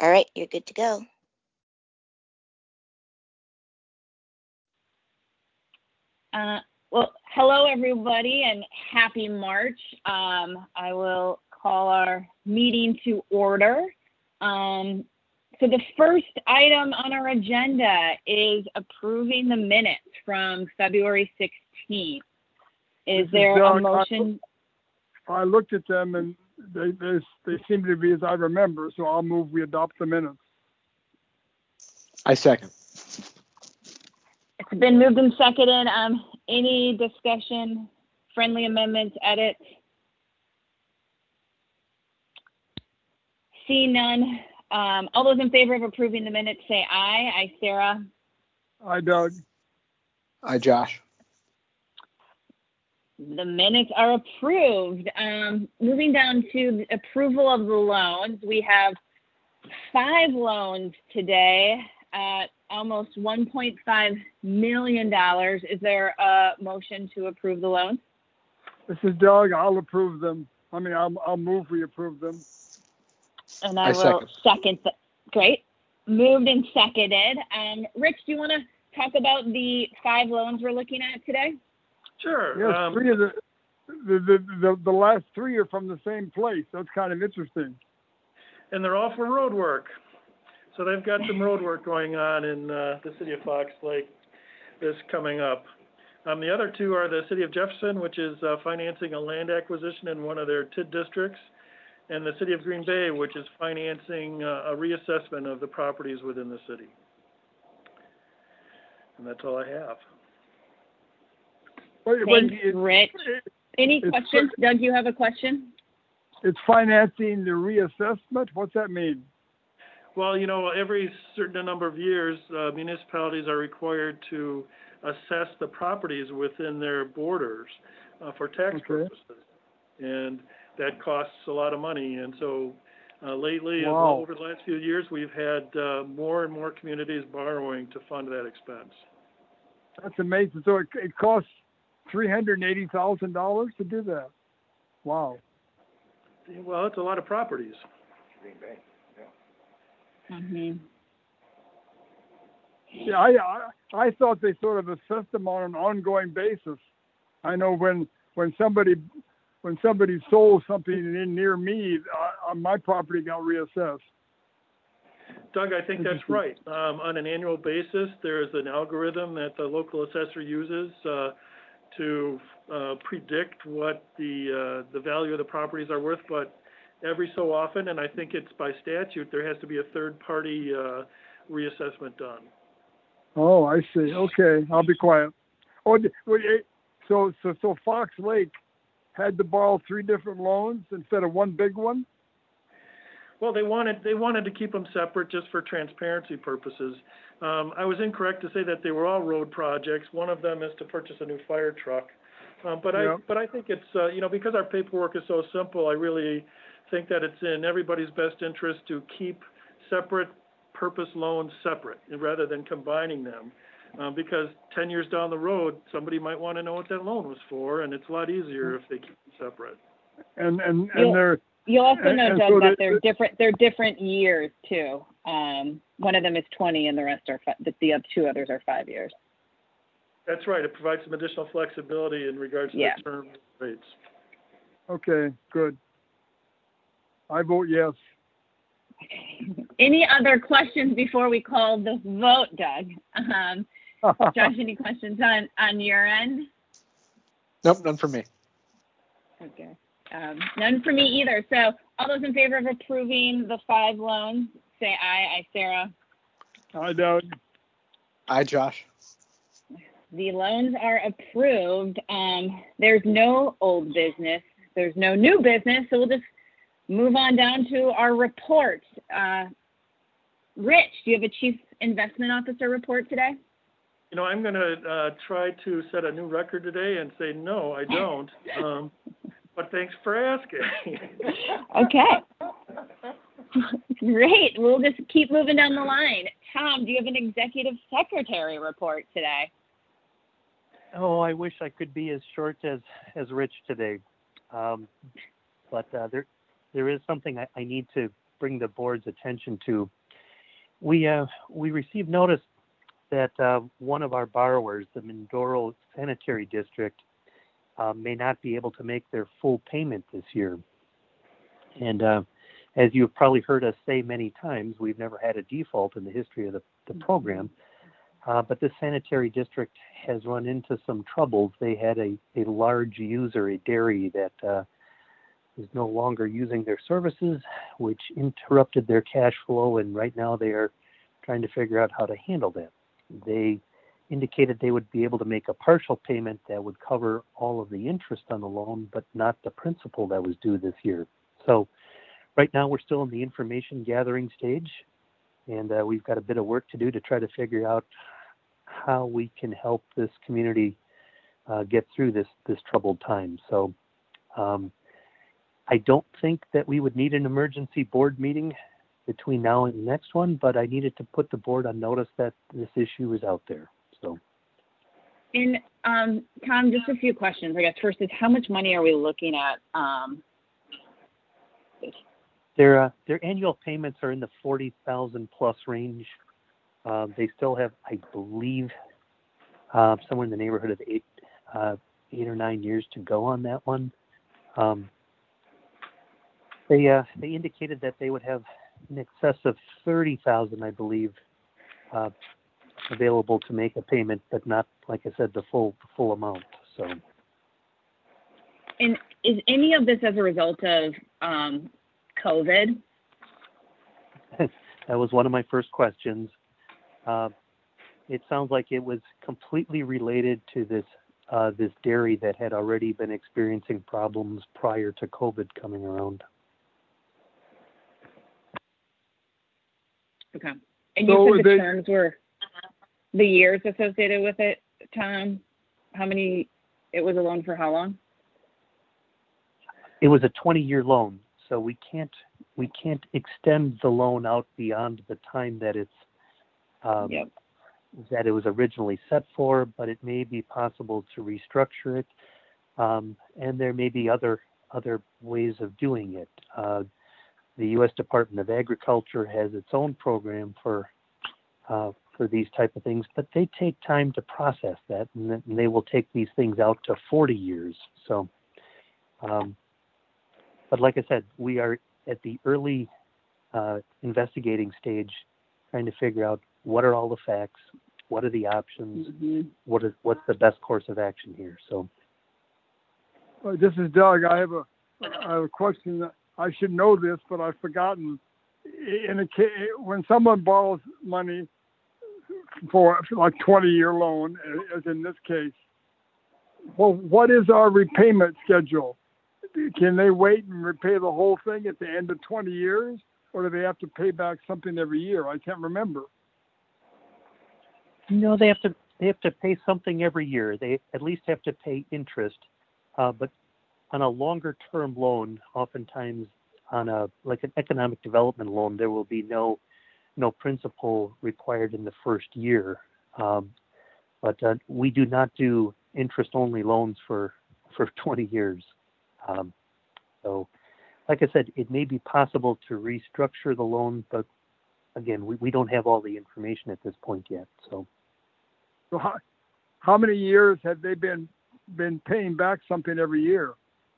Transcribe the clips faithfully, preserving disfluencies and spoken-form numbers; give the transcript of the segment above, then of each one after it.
All right, you're good to go. Uh, well, hello, everybody, and happy March. Um, I will call our meeting to order. Um, so the first item on our agenda is approving the minutes from February sixteenth. Is This there Doug. a motion? I, I looked at them and they, they they seem to be as I remember, so I'll move we adopt the minutes. I second. It's been moved and seconded. Um, any discussion, friendly amendments, edits? See none. Um, all those in favor of approving the minutes say aye. Aye, Sarah. Aye, Doug. Aye, Josh. The minutes are approved. Um, moving down to the approval of the loans, we have five loans today at almost one point five million dollars. Is there a motion to approve the loans? This is Doug. I'll approve them. I mean, I'll, I'll move we approve them. And I, I will second. second. The, great. Moved and seconded. Um, Rich, do you want to talk about the five loans we're looking at today? Sure. Yes, um, three of the the, the the the last three are from the same place. That's kind of interesting. And they're all for road work. So they've got some road work going on in uh, the city of Fox Lake this coming up. Um, the other two are the city of Jefferson, which is uh, financing a land acquisition in one of their T I D districts, and the city of Green Bay, which is financing uh, a reassessment of the properties within the city. And that's all I have. Wait, wait, Thanks, it- Rich. Any it's- questions? Doug, you have a question? It's financing the reassessment. What's that mean? Well, you know, every certain number of years, uh, municipalities are required to assess the properties within their borders uh, for tax Okay. purposes. And that costs a lot of money. And so uh, lately, uh, Wow. over the last few years, we've had uh, more and more communities borrowing to fund that expense. That's amazing. So it, it costs three hundred eighty thousand dollars to do that. Wow. Well, it's a lot of properties. Mm-hmm. Yeah, I, I I thought they sort of assessed them on an ongoing basis. I know when when somebody when somebody sold something in near me, uh, my property got reassessed. Doug, I think that's right. Um, on an annual basis, there is an algorithm that the local assessor uses uh, to uh, predict what the uh, the value of the properties are worth. But every so often, and I think it's by statute, there has to be a third-party uh, reassessment done. Oh, I see. Okay, I'll be quiet. Oh, d- wait, eh, so so so Fox Lake had to borrow three different loans instead of one big one? Well, they wanted they wanted to keep them separate just for transparency purposes. Um, I was incorrect to say that they were all road projects. One of them is to purchase a new fire truck. Um, but Yeah. I but I think it's uh, you know, because our paperwork is so simple, I really think that it's in everybody's best interest to keep separate purpose loans separate rather than combining them. Um, because ten years down the road, somebody might want to know what that loan was for, and it's a lot easier if they keep them separate. And and You'll- and they're You also And- know, and Doug, so that they- they're different. They're different years too. Um, one of them is twenty, and the rest are fi- the, the other two others are five years. That's right. It provides some additional flexibility in regards to Yeah. the term rates. okay. Good. I vote yes. Any other questions before we call the vote, Doug? Um, Josh, any questions on on your end? Nope, none for me. Okay. Um, none for me either. So all those in favor of approving the five loans, say aye. Aye, Sarah. I doubt. Aye, Josh. The loans are approved. Um, there's no old business. There's no new business. So we'll just move on down to our reports. Uh, Rich, do you have a Chief Investment Officer report today? You know, I'm going to uh, try to set a new record today and say, no, I don't. Um, but thanks for asking. Okay. Great. We'll just keep moving down the line. Tom, do you have an Executive Secretary report today? Oh, I wish I could be as short as, as Rich today. Um, but uh, there there is something I, I need to, bring the board's attention to. We uh, we received notice that uh, one of our borrowers, the Mindoro Sanitary District, uh, may not be able to make their full payment this year. And uh, as you've probably heard us say many times, we've never had a default in the history of the, the program. Uh, but this sanitary district has run into some troubles. They had a, a large user, a dairy that uh, is no longer using their services, which interrupted their cash flow, and right now they are trying to figure out how to handle that. They indicated they would be able to make a partial payment that would cover all of the interest on the loan, but not the principal that was due this year. So right now we're still in the information gathering stage, and uh, we've got a bit of work to do to try to figure out how we can help this community uh, get through this this troubled time. So um, I don't think that we would need an emergency board meeting between now and the next one, but I needed to put the board on notice that this issue is out there. So, And um, Tom, just a few questions. I guess first is how much money are we looking at? Um, their uh, their annual payments are in the forty thousand plus range. Uh, they still have, I believe, uh, somewhere in the neighborhood of eight, uh, eight or nine years to go on that one. Um, they uh, they indicated that they would have in excess of thirty thousand, I believe, uh, available to make a payment, but not, like I said, the full the full amount. So, and is any of this as a result of um, COVID? That was one of my first questions. Uh, it sounds like it was completely related to this uh, this dairy that had already been experiencing problems prior to COVID coming around. Okay. And So you said the they- terms were the years associated with it, Tom? How many, it was a loan for how long? It was a twenty-year loan, so we can't we can't extend the loan out beyond the time that it's um, Yep. that it was originally set for, but it may be possible to restructure it, um, and there may be other other ways of doing it. Uh, the U S Department of Agriculture has its own program for uh, for these type of things, but they take time to process that, and, then they will take these things out to forty years. So, um, but like I said, we are at the early uh, investigating stage, trying to figure out what are all the facts, what are the options, Mm-hmm. what is what's the best course of action here. So, Uh, this is Doug. I have a I have a question. That I should know this, but I've forgotten. In a case, when someone borrows money for like twenty year loan, as in this case, well, what is our repayment schedule? Can they wait and repay the whole thing at the end of twenty years, or do they have to pay back something every year? I can't remember. no, they have to they have to pay something every year. They at least have to pay interest, uh, but on a longer term loan, oftentimes on a like an economic development loan, there will be no no principal required in the first year. Um, but uh, we do not do interest only loans for for twenty years. Um, so, like I said, it may be possible to restructure the loan, but again, we, we don't have all the information at this point yet. So, So how, how many years have they been been paying back something every year?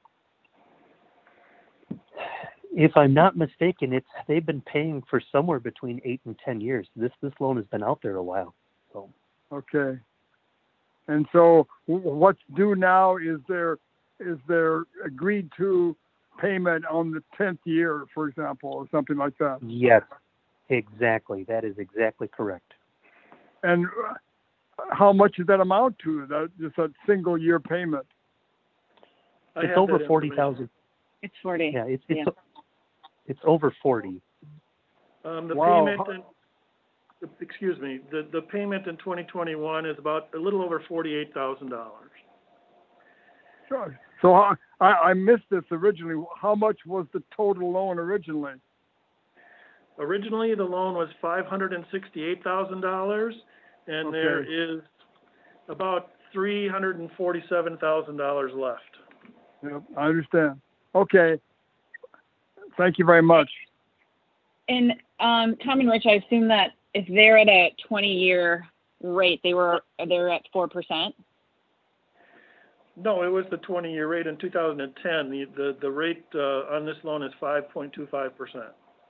if I'm not mistaken, it's they've been paying for somewhere between eight and ten years. This this loan has been out there a while. So, Okay. And so w- what's due now is their is their agreed to payment on the tenth year, for example, or something like that. yes, exactly. That is exactly correct. And uh, how much does that amount to? That just a single year payment? I It's have over that forty information. thousand. It's forty. Yeah, it's it's Yeah. it's over forty. Um, the Wow. payment, in, excuse me, the, the payment in twenty twenty-one is about a little over forty-eight thousand dollars. Sure. So I, I I missed this originally. How much was the total loan originally? Originally, the loan was five hundred and sixty-eight thousand dollars, and Okay. there is about three hundred and forty-seven thousand dollars left. Yep, I understand. Okay. Thank you very much. And um, Tom and Rich, I assume that if they're at a twenty-year rate, they were they're at four percent. No, it was the twenty-year rate in two thousand ten. The the, the rate uh, on this loan is five point two five percent.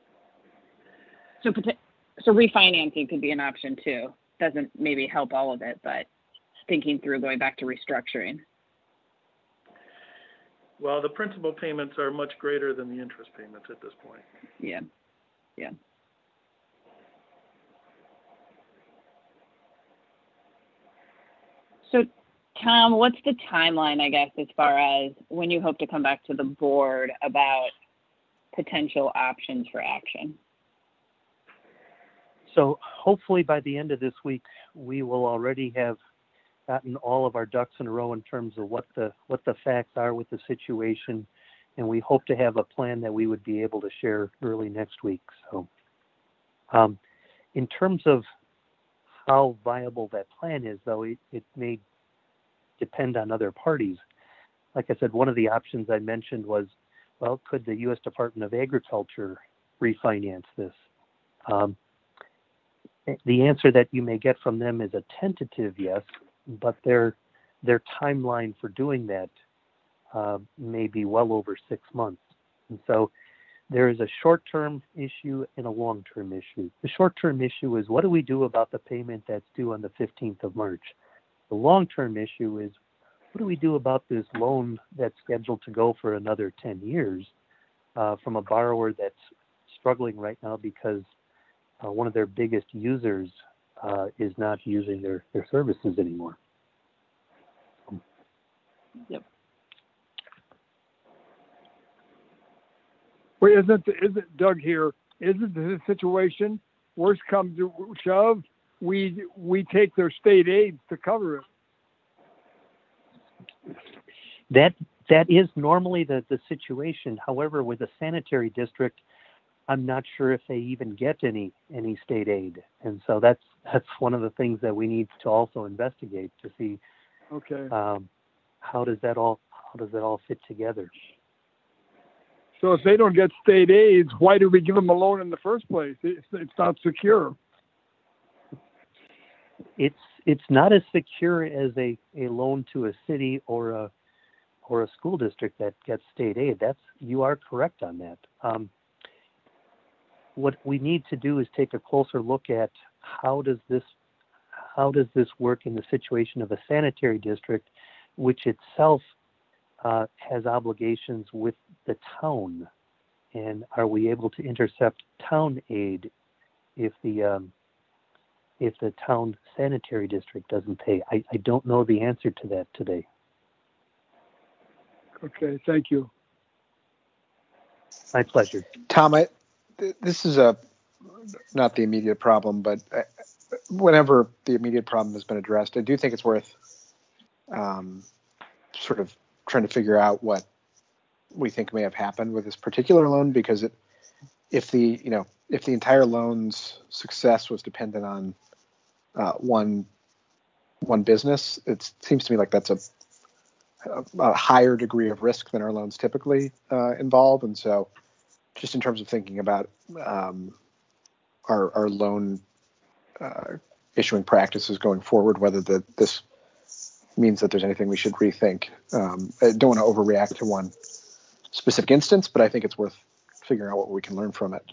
So so refinancing could be an option too. Doesn't maybe help all of it, but thinking through going back to restructuring. Well, the principal payments are much greater than the interest payments at this point. Yeah, yeah. So, Tom, what's the timeline, I guess, as far as when you hope to come back to the board about potential options for action? So hopefully by the end of this week, we will already have gotten all of our ducks in a row in terms of what the what the facts are with the situation, and we hope to have a plan that we would be able to share early next week. So, um, in terms of how viable that plan is, though, it, it may depend on other parties. Like I said, one of the options I mentioned was, well, could the U S Department of Agriculture refinance this? Um, the answer that you may get from them is a tentative yes, but their their timeline for doing that uh, may be well over six months. And so there is a short-term issue and a long-term issue. The short-term issue is, what do we do about the payment that's due on the fifteenth of March? The long-term issue is, what do we do about this loan that's scheduled to go for another ten years uh, from a borrower that's struggling right now because uh, one of their biggest users uh, is not using their, their services anymore? Yep. Well, isn't isn't Doug here? Isn't the situation worse comes to shove? We we take their state aid to cover it. That that is normally the, the situation. However, with a sanitary district, I'm not sure if they even get any any state aid, and so that's that's one of the things that we need to also investigate to see. Okay. Um, how does that all how does that all fit together? So if they don't get state aids, why do we give them a loan in the first place? It's, it's not secure. It's it's not as secure as a, a loan to a city or a or a school district that gets state aid. That's you are correct on that. Um, what we need to do is take a closer look at how does this how does this work in the situation of a sanitary district, which itself uh, has obligations with the town, and are we able to intercept town aid if the um, if the town sanitary district doesn't pay? I, I don't know the answer to that today. Okay, thank you. My pleasure. Tom, I, th- this is a not the immediate problem, but uh, whenever the immediate problem has been addressed, I do think it's worth um, sort of trying to figure out what we think may have happened with this particular loan, because it, if the you know if the entire loan's success was dependent on uh, one one business, it seems to me like that's a, a, a higher degree of risk than our loans typically uh, involve. And so, just in terms of thinking about um, our our loan uh, issuing practices going forward, whether the, this means that there's anything we should rethink. Um, I don't want to overreact to one specific instance, but I think it's worth figuring out what we can learn from it.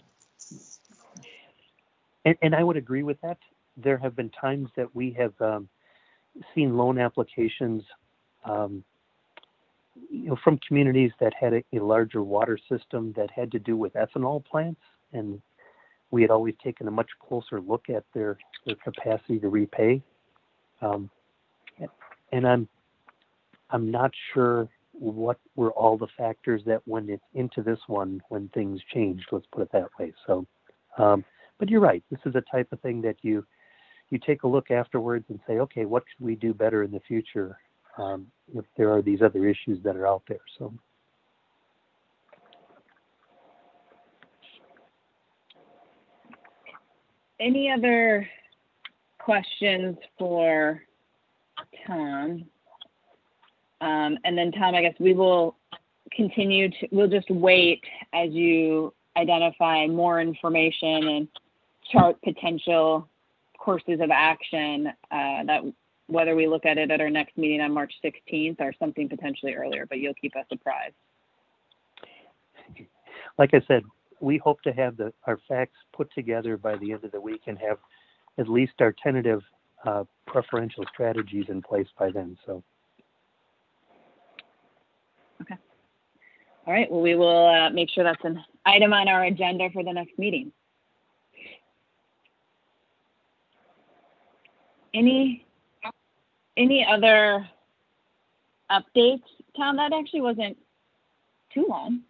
And, and I would agree with that. There have been times that we have um, seen loan applications um, you know, from communities that had a, a larger water system that had to do with ethanol plants, and we had always taken a much closer look at their, their capacity to repay. Um, and I'm I'm not sure what were all the factors that went into this one when things changed. Let's put it that way. So, um, but you're right. This is a type of thing that you you take a look afterwards and say, okay, what could we do better in the future um, if there are these other issues that are out there? So. Any other questions for Tom? Um, and then Tom, I guess we will continue to, we'll just wait as you identify more information and chart potential courses of action uh, that whether we look at it at our next meeting on March sixteenth or something potentially earlier, but you'll keep us apprised. Like I said, we hope to have the, our facts put together by the end of the week and have at least our tentative uh, preferential strategies in place by then. So. Okay. All right. Well, we will uh, make sure that's an item on our agenda for the next meeting. Any any other updates, Tom? That actually wasn't too long.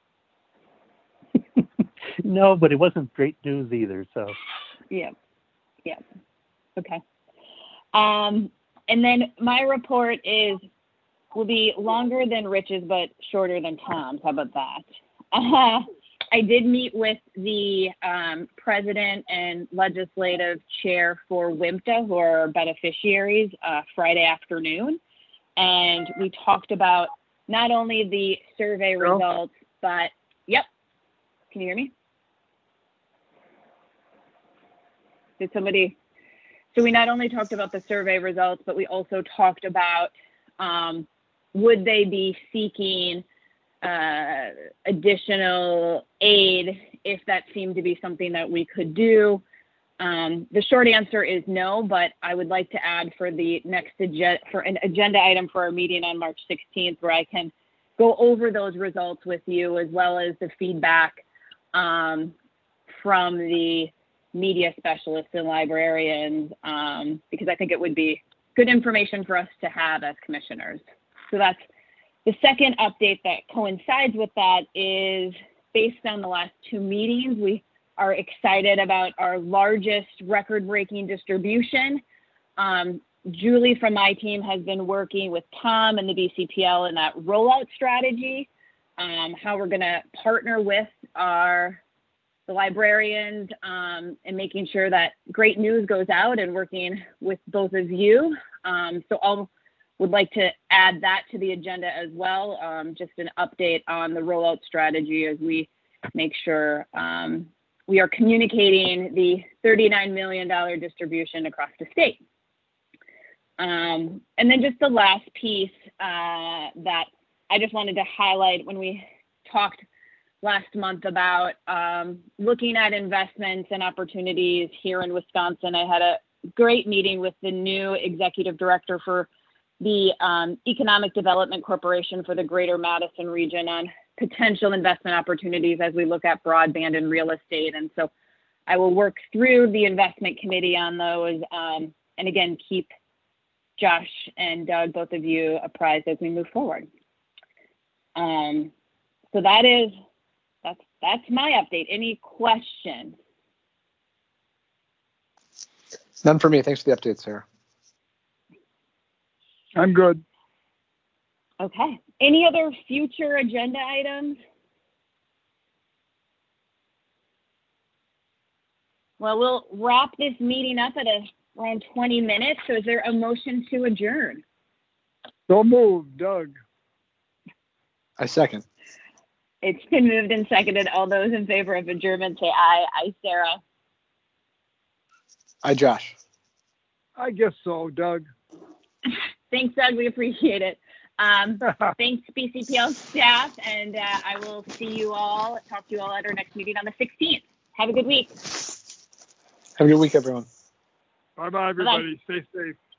No, but it wasn't great news either. So. Yeah. Yeah. Okay. Um, and then my report is will be longer than Rich's, but shorter than Tom's. How about that? Uh, I did meet with the um, president and legislative chair for WIMTA, who are our beneficiaries, uh, Friday afternoon. And we talked about not only the survey Hello? results, but, yep. Can you hear me? Did somebody, so we not only talked about the survey results, but we also talked about um, would they be seeking uh, additional aid if that seemed to be something that we could do. Um, the short answer is no, but I would like to add for the next agenda, for an agenda item for our meeting on March sixteenth, where I can go over those results with you, as well as the feedback um, from the media specialists and librarians, um, because I think it would be good information for us to have as commissioners. So that's the second update that coincides with that is based on the last two meetings. We are excited about our largest record-breaking distribution. Um, Julie from my team has been working with Tom and the B C P L in that rollout strategy, um, how we're gonna partner with our the librarians um, and making sure that great news goes out and working with both of you. Um, so I'll would like to add that to the agenda as well, um, just an update on the rollout strategy as we make sure um, we are communicating the thirty-nine million dollars distribution across the state. Um, and then just the last piece uh, that I just wanted to highlight when we talked last month about um, looking at investments and opportunities here in Wisconsin. I had a great meeting with the new executive director for the um, Economic Development Corporation for the Greater Madison region on potential investment opportunities as we look at broadband and real estate. And so I will work through the investment committee on those. Um, and again, keep Josh and Doug, both of you, apprised as we move forward. Um, so that is, that's, that's my update. Any questions? None for me. Thanks for the update, Sarah. I'm good. Okay. Any other future agenda items? Well, we'll wrap this meeting up at a, around twenty minutes. So is there a motion to adjourn? So moved, Doug. I second. It's been moved and seconded. All those in favor of adjournment say aye. Aye, Sarah. Aye, Josh. I guess so, Doug. Thanks, Doug. We appreciate it. Um, thanks, B C P L staff, and uh, I will see you all, talk to you all at our next meeting on the sixteenth. Have a good week. Have a good week, everyone. Bye-bye, everybody. Bye-bye. Stay safe.